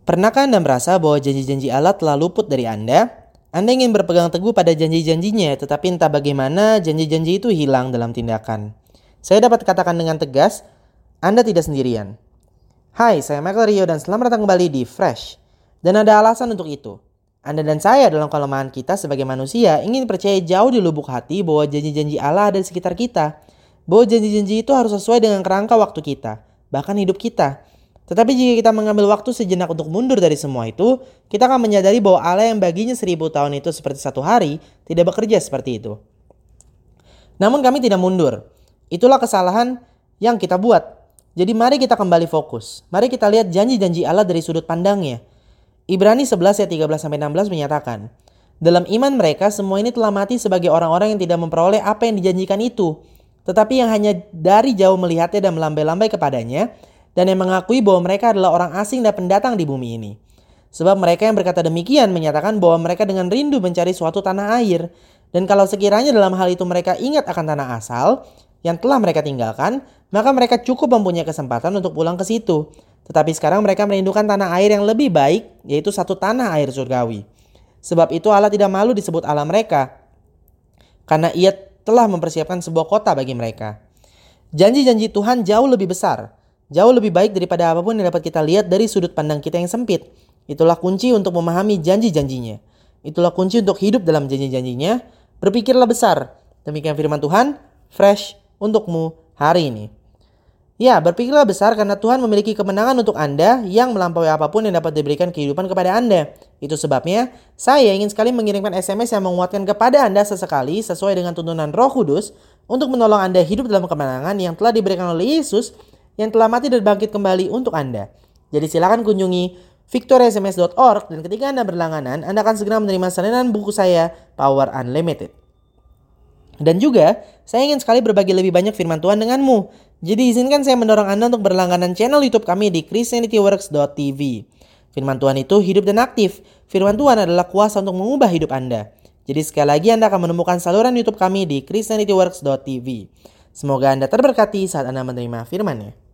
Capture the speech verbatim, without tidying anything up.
Pernahkah Anda merasa bahwa janji-janji Allah telah luput dari Anda? Anda ingin berpegang teguh pada janji-janjinya, tetapi entah bagaimana janji-janji itu hilang dalam tindakan. Saya dapat katakan dengan tegas, Anda tidak sendirian. Hai, saya Michael Rio dan selamat datang kembali di Fresh. Dan ada alasan untuk itu. Anda dan saya dalam kelemahan kita sebagai manusia ingin percaya jauh di lubuk hati bahwa janji-janji Allah ada di sekitar kita. Bahwa janji-janji itu harus sesuai dengan kerangka waktu kita, bahkan hidup kita. Tetapi jika kita mengambil waktu sejenak untuk mundur dari semua itu, kita akan menyadari bahwa Allah yang baginya seribu tahun itu seperti satu hari, tidak bekerja seperti itu. Namun kami tidak mundur. Itulah kesalahan yang kita buat. Jadi mari kita kembali fokus. Mari kita lihat janji-janji Allah dari sudut pandangnya. Ibrani sebelas ayat tiga belas sampai enam belas menyatakan, dalam iman mereka semua ini telah mati sebagai orang-orang yang tidak memperoleh apa yang dijanjikan itu, tetapi yang hanya dari jauh melihatnya dan melambai-lambai kepadanya, dan yang mengakui bahwa mereka adalah orang asing dan pendatang di bumi ini. Sebab mereka yang berkata demikian menyatakan bahwa mereka dengan rindu mencari suatu tanah air. Dan kalau sekiranya dalam hal itu mereka ingat akan tanah asal yang telah mereka tinggalkan, maka mereka cukup mempunyai kesempatan untuk pulang ke situ. Tetapi sekarang mereka merindukan tanah air yang lebih baik, yaitu satu tanah air surgawi. Sebab itu Allah tidak malu disebut Allah mereka, karena Ia telah mempersiapkan sebuah kota bagi mereka. Janji-janji Tuhan jauh lebih besar, jauh lebih baik daripada apapun yang dapat kita lihat dari sudut pandang kita yang sempit. Itulah kunci untuk memahami janji-janjinya. Itulah kunci untuk hidup dalam janji-janjinya. Berpikirlah besar. Demikian firman Tuhan, fresh untukmu hari ini. Ya, berpikirlah besar karena Tuhan memiliki kemenangan untuk Anda yang melampaui apapun yang dapat diberikan kehidupan kepada Anda. Itu sebabnya saya ingin sekali mengirimkan S M S yang menguatkan kepada Anda sesekali sesuai dengan tuntunan Roh Kudus untuk menolong Anda hidup dalam kemenangan yang telah diberikan oleh Yesus yang telah mati dan bangkit kembali untuk Anda. Jadi silakan kunjungi victory s m s dot org dan ketika Anda berlangganan, Anda akan segera menerima salinan buku saya Power Unlimited. Dan juga, saya ingin sekali berbagi lebih banyak firman Tuhan denganmu. Jadi izinkan saya mendorong Anda untuk berlangganan channel YouTube kami di christianity works dot t v. Firman Tuhan itu hidup dan aktif. Firman Tuhan adalah kuasa untuk mengubah hidup Anda. Jadi sekali lagi Anda akan menemukan saluran YouTube kami di christianity works dot t v. Semoga Anda terberkati saat Anda menerima firman-Nya.